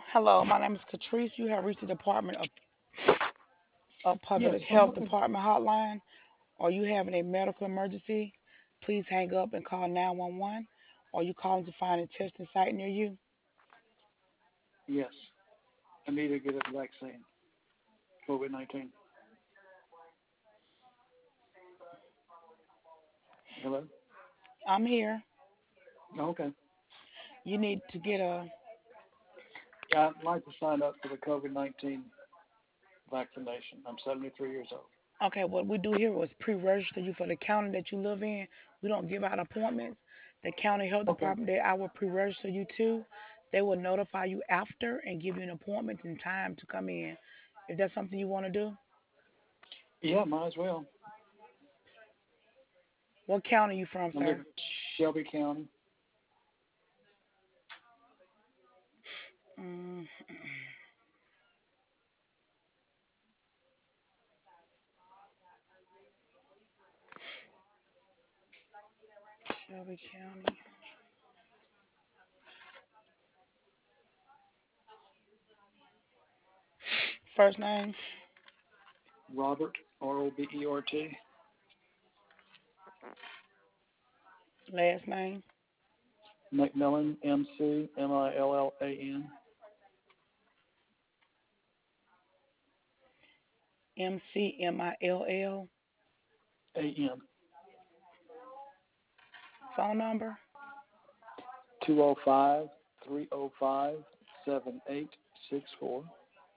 Hello, my name is Catrice. You have reached the Department of Yes, Public I'm Health looking. Department hotline. Are you having a medical emergency? Please hang up and call 911. Are you calling to find a testing site near you? Yes, I need to get a vaccine, COVID-19. Hello? I'm here. Okay. You need to get a. Yeah, I'd like to sign up for the COVID-19 vaccination. I'm 73 years old. Okay, what we do here was pre-register you for the county that you live in. We don't give out appointments. The county health Okay. department that I will pre-register you to, they will notify you after and give you an appointment and time to come in. If that's something you want to do, Yeah, might as well. what county you from, I live sir? in Shelby County. Mm, Shelby County. First name, Robert, Robert. last name, McMillan, McMillan. McMill. AN. Phone number, 205 305 7864.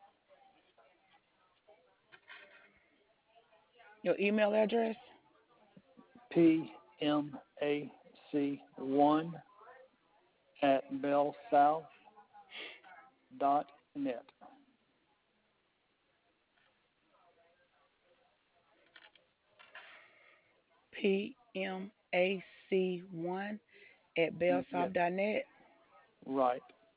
your email address, PMAC1 at bellsouth.net. PMAC1 at Yes, bellsoft.net. right.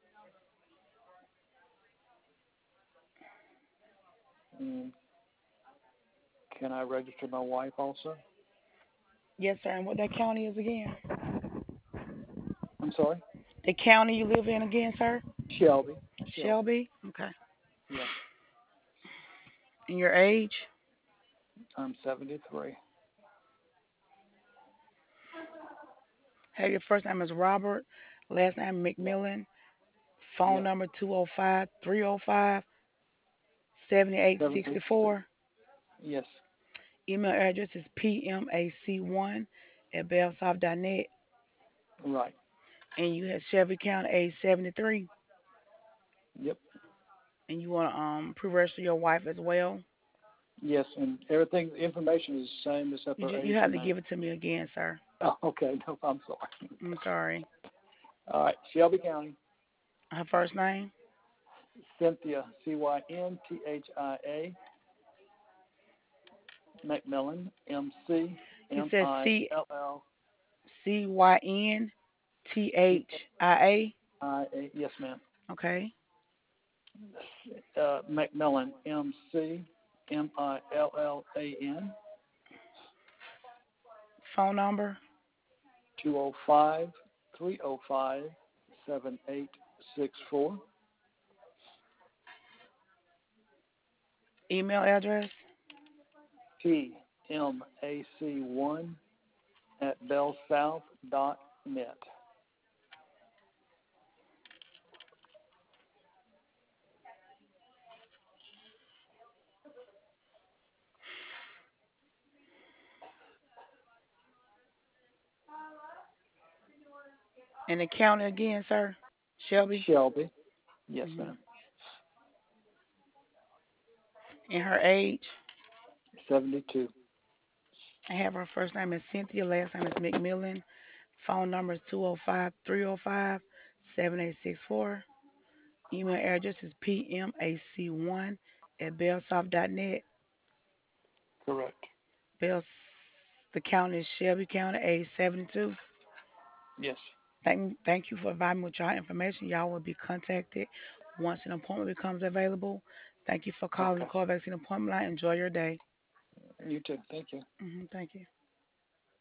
Mm, can I register my wife also? Yes, sir. And what that county is again? I'm sorry? The county you live in again, sir? Shelby. Shelby. Shelby? Okay. Yes, And your age? I'm 73. Hey, your first name is Robert, last name Right. McMillan, phone Yep. number 205 305 76. 7864. Yes, Email address is pmac1 at bellsoft.net. right. And you have Shelby County, age 73. Yep. And you want to pre-register your wife as well. Yes, and everything, information is the same except her You age have and to name. give it to me again, sir. Oh, okay. No, I'm sorry. I'm sorry. All right. Shelby County. Her first name? Cynthia, Cynthia. McMillan, You said McMill. CYNTHIA. Yes, ma'am. Okay. McMillan, McMillan, Phone number. 205 305 7864. Email address. PMAC1 at bellsouth.net. And the county again, sir. Shelby. Shelby. Yes, Hmm. ma'am. And her age. 72. I have her first name is Cynthia. Last name is McMillan. Phone number is 205 305 7864. Email address is pmac1 at bellsoft.net. Correct. Bells, the county is Shelby County, age 72. Yes. Thank you for providing me with your information. Y'all will be contacted once an appointment becomes available. Thank you for calling the Okay. call vaccine appointment line. Enjoy your day. You too. Thank you. Thank you.